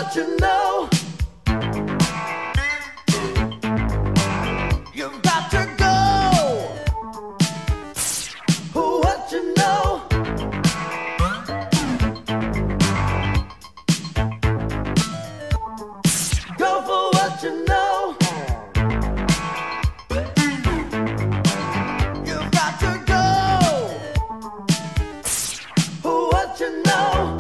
what you know. You've got to go for what you know. Go for what you know. You've got to go for what you know.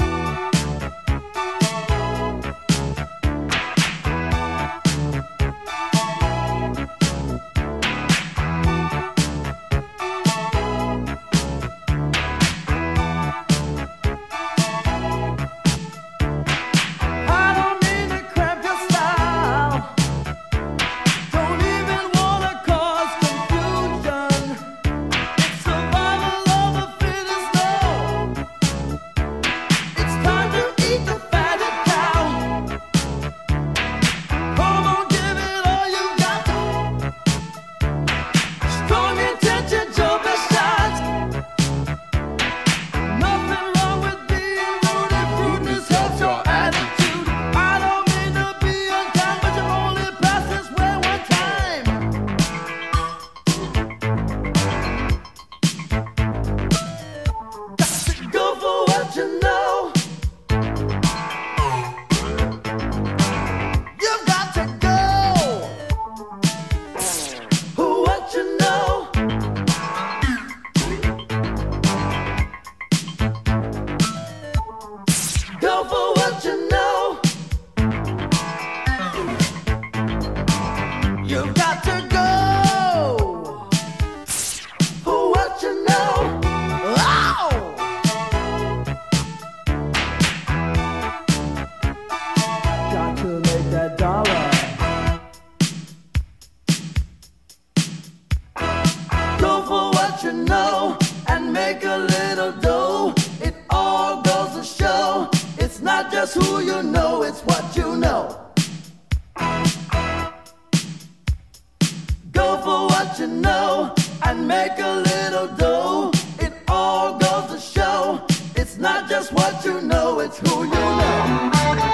You've got to go for what you know. Oh! Got to make that dollar. Go for what you know and make a little dough. It all goes to show. It's not just who you know, it's what you know. Go for what you know and make a little dough. It all goes to show. It's not just what you know, it's who you know.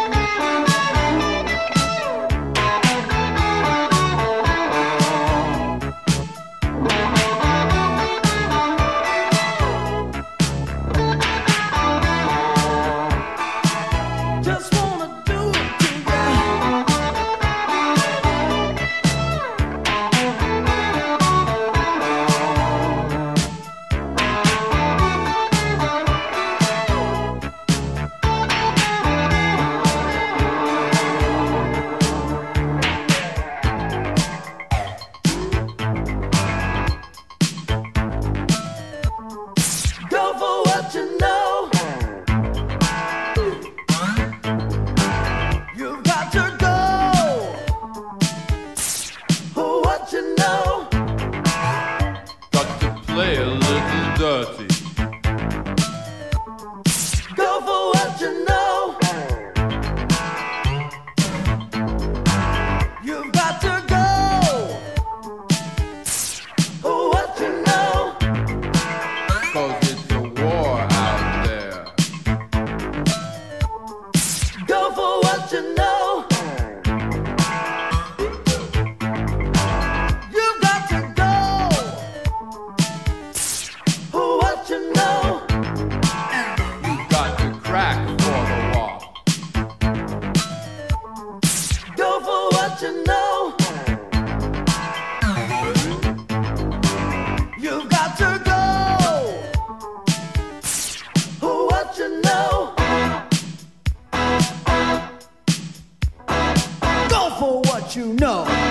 Play a little dirty. Go for what you know. You've got to go for what you know. 'Cause it's a war out there. Go for what you know. You've got to go for what you know. You got to crack for the war. Go for what you know. You've got to go for what you know. Go for what you know.